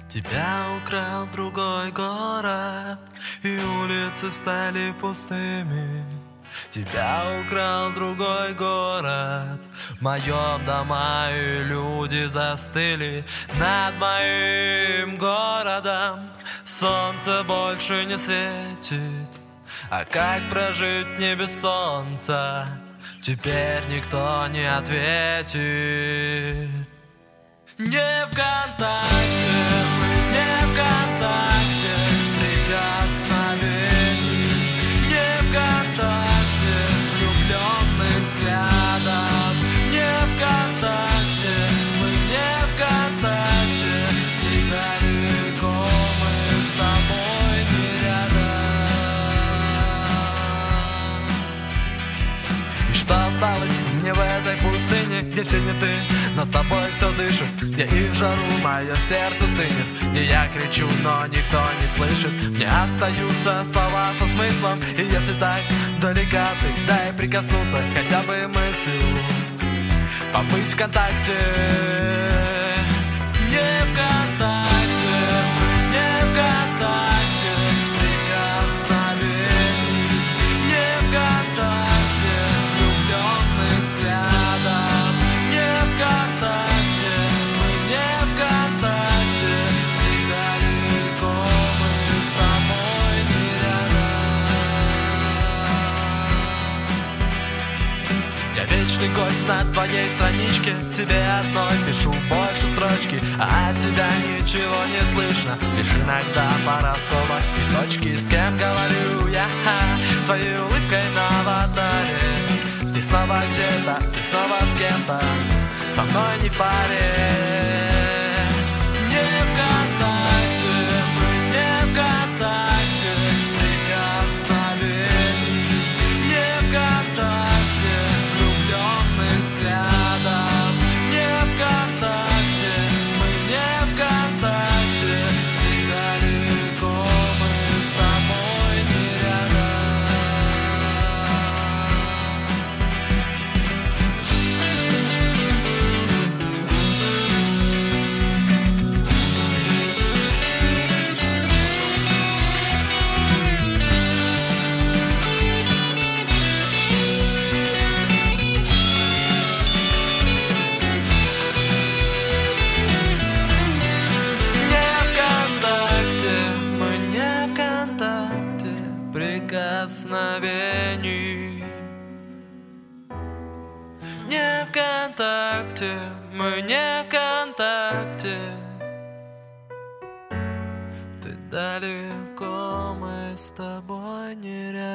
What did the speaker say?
Тебя украл другой город, и улицы стали пустыми. Тебя украл другой город, в моем дома, и люди застыли над моим городом. Солнце больше не светит, а как прожить мне без солнца? Теперь никто не ответит. Не ВКонтакте, мы не ВКонтакте, прикосновений. Не ВКонтакте, влюбленных взглядов. Не ВКонтакте, мы не ВКонтакте, ты далеко, мы с тобой не рядом. И что осталось мне в этой пустыне, где все не ты, над тобой все дышит, где и в жару мое сердце стынет, где я кричу, но никто не слышит. Мне остаются слова со смыслом, и если так далека ты, дай прикоснуться хотя бы мыслью, побыть в контакте. Не ВКонтакте, не ВКонтакте, прикосновений. Не ВКонтакте, влюбленных взглядов. Не ВКонтакте, мы не ВКонтакте, ты далеко, мы с тобой не рядом. Я вечный гость на твоей страничке, тебе одной пишу больше строчки, а от тебя ничего не слышно, лишь иногда пара скобок и точки. С кем говорю я, с твоей улыбкой на аватаре. Ты снова где-то, ты снова с кем-то, со мной не в паре. Не ВКонтакте, мы не ВКонтакте, прикосновений. Не ВКонтакте, влюбленных взглядов. Не ВКонтакте, мы не ВКонтакте, ты далеко, мы с тобой не рядом. Не ВКонтакте, мы не ВКонтакте, прикосновений. Не ВКонтакте, мы не ВКонтакте, ты далеко, мы с тобой не рядом.